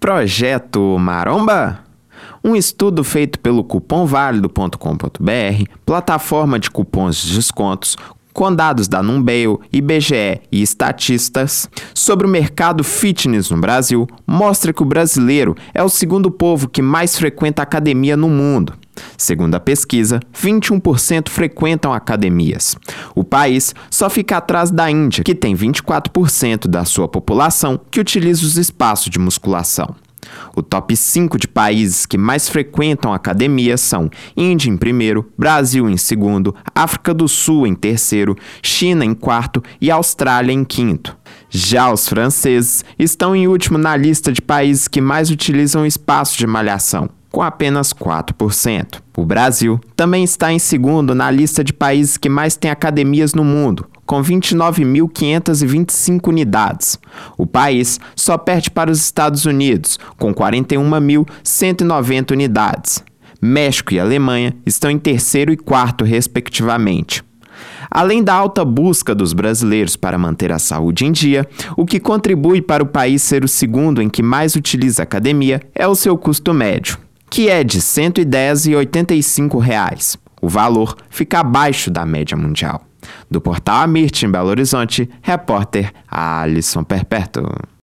Projeto Maromba? Um estudo feito pelo cupomvalido.com.br, plataforma de cupons de descontos, com dados da Numbeo, IBGE e estatistas, sobre o mercado fitness no Brasil, mostra que o brasileiro é o segundo povo que mais frequenta academia no mundo. Segundo a pesquisa, 21% frequentam academias. O país só fica atrás da Índia, que tem 24% da sua população que utiliza os espaços de musculação. O top 5 de países que mais frequentam academias são Índia em primeiro, Brasil em segundo, África do Sul em terceiro, China em quarto e Austrália em quinto. Já os franceses estão em último na lista de países que mais utilizam espaço de malhação, com apenas 4%. O Brasil também está em segundo na lista de países que mais têm academias no mundo, com 29.525 unidades. O país só perde para os Estados Unidos, com 41.190 unidades. México e Alemanha estão em terceiro e quarto, respectivamente. Além da alta busca dos brasileiros para manter a saúde em dia, o que contribui para o país ser o segundo em que mais utiliza academia é o seu custo médio, que é de R$ 110,85. O valor fica abaixo da média mundial. Do portal Amirte, em Belo Horizonte, repórter Alisson Perpétuo.